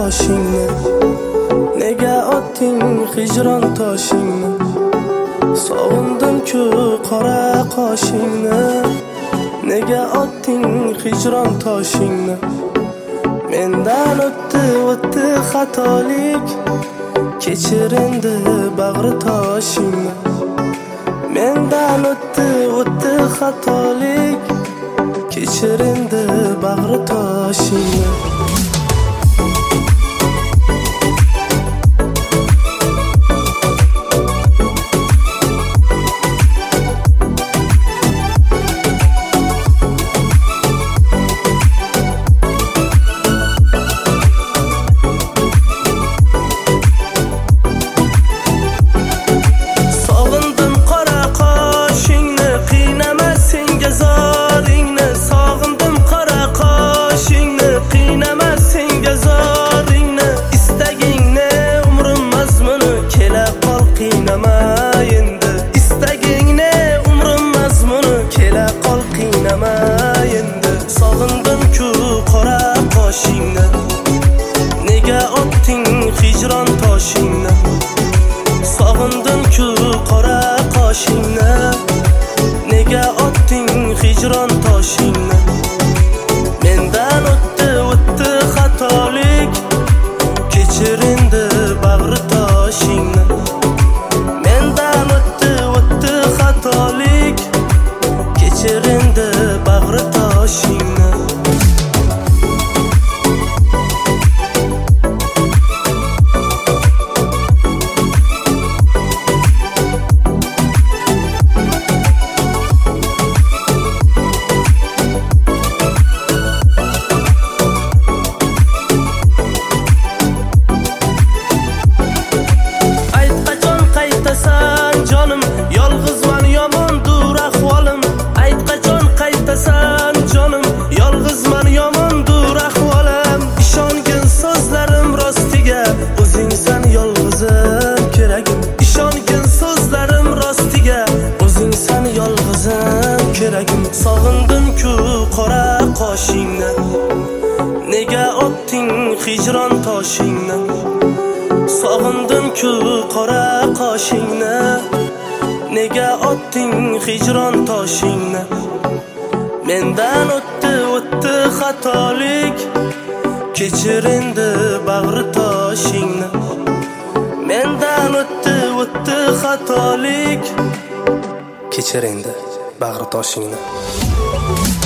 qoshingni? Nega otding hijron toshingni? Sog'indim-ku qora qoshingni. Nega otding hijron toshingni? Mendan o'tdi xatolik, kechir endi bag'ri toshingni. Mendan o'tdi xatolik, kechir endi bag'ri toshingni. Sog'indim-ku qora qoshingni. Nega otding hijron toshingni? Sog'indim-ku qora qoshingni. Nega otding hijron toshingni? Mendan o'tdi xatolik, kechir endi bag'ri toshingni. Mendan o'tdi xatolik, kechir endi bag'ri toshingni. Canım yolg'izman, yomondur ahvolim. Ayt qachon qaytasan jonim, yolg'izman, yomondur ahvolim. Ishongin so'zlarim rostiga, o'zingsan yolg'izim keragim. Ishongin so'zlarim rostiga, o'zingsan yolg'izim keragim. Sog'indim-ku qora qoshingni. Nega otding hijron toshingni? Sog'indim-ku qora qoshingni. Nega otding hijron toshingni? Mendan o'tdi xatolik, kechir endi bag'ri toshingni. Mendan o'tdi xatolik, kechir endi bag'ri toshingni.